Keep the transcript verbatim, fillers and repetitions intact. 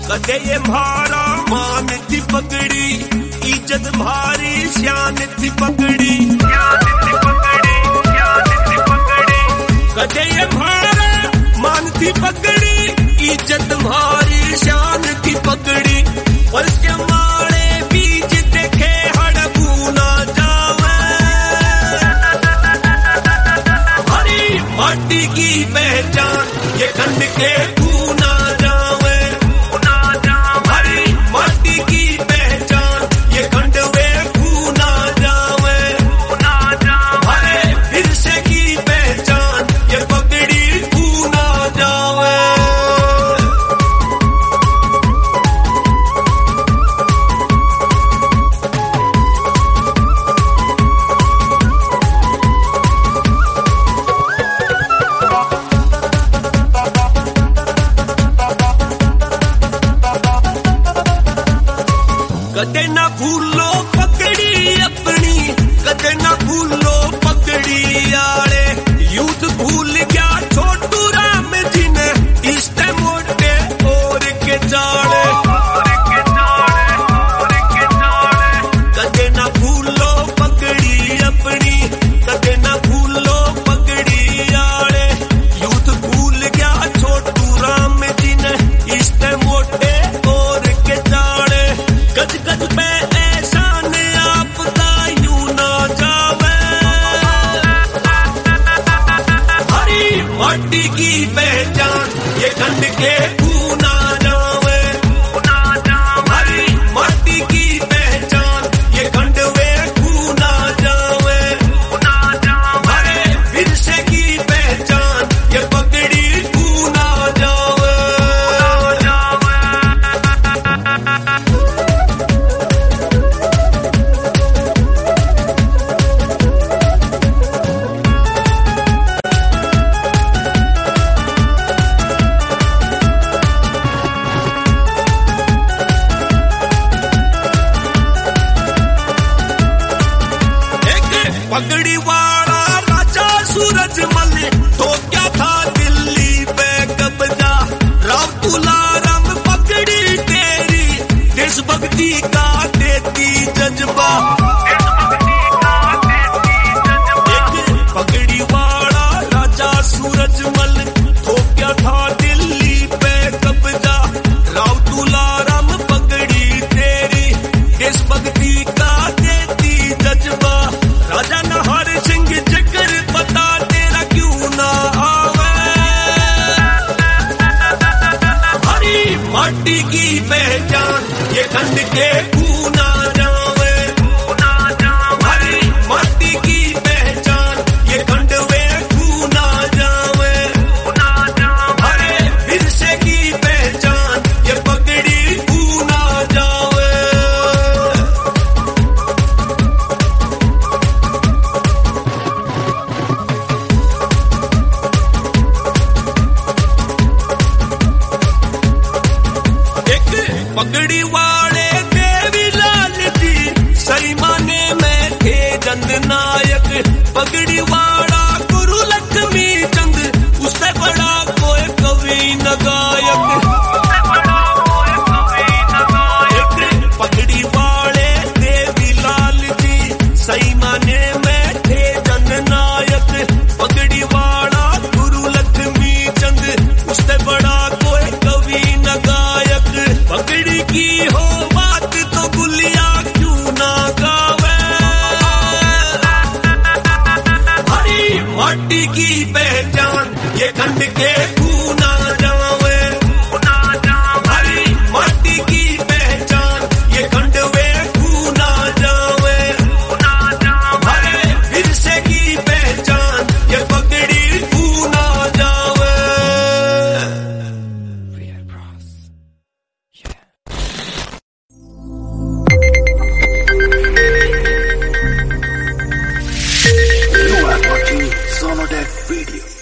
कदे ये म्हारा मान थी पगड़ी, इज्जत भारी शान थी पगड़ी, कदे ये म्हारा मान थी पगड़ी, इज्जत भारी शान थी पगड़ी। और इसके मारे बीज देखे हड़बू ना जावे, हरी माटी की पहचान ये खंड के तू ना जावे, हरी माटी की पहचान ये खंड वे तू ना जावे, हरे विरसे की पहचान ये पगड़ी तू ना जावे। कदे ना भूलो पगड़ी अपनी, कदे ना भूलो पगड़ी आड़े, यूथ भूल गया छोटू राम जी ने इष्टे मोटे और के जाड़े, कदे ना भूलो पगड़ी अपनी, कदे ना भूलो पगड़ी आड़े, यूथ भूल गया छोटू राम जी ने इष्टे मोटे और के जाड़े। गज गज पे एहसान आपका यूं ना जावे, हरी माटी की पहचान ये खंड के तू ना जावे, हरी माटी की पहचान ये खंड वे तू ना जावे, हरे विरसे की पहचान ये पगड़ी तू ना जावे। पगड़ी वाला राजा सूरजमल तो क्या था दिल्ली पे कब्जा, राव तुलाराम पगड़ी तेरी देशभक्ति का देती जज्बा, पगड़ी वाला राजा सूरजमल तो क्या था दिल्ली पे कब्जा, राव तुलाराम पगड़ी तेरी देशभक्ति का देती जज्बा। राजा नहर सिंह जिक्र पता तेरा क्यों ना आवे, हरी माटी की पहचान ये खंड के तू ना जावे, हरी माटी की पहचान ये खंड वे तू ना जावे, हरे विरसे की पहचान ये पगड़ी तू ना जावे। पगड़ी वाले देवी लाल जी सही माने में थे जंद नायक, पगड़ी वाला गुरु लक्ष्मी चंद उससे बड़ा कोई कवि न गायक, पगड़ी वाले देवी लाल जी सही माने में थे जंद नायक, पगड़ी वाला गुरु लक्ष्मी चंद उससे बड़ा कोई कवि न गायक। पगड़ी की हो बात तो गुलिया क्यों ना गावे, हरी माटी की पहचान ये खंड के तू ना जावे, हरी माटी की पहचान ये खंड वे तू ना जावे, हरे विरसे की पहचान ये पगड़ी तू ना जावे। You are watching Sonodeck Video.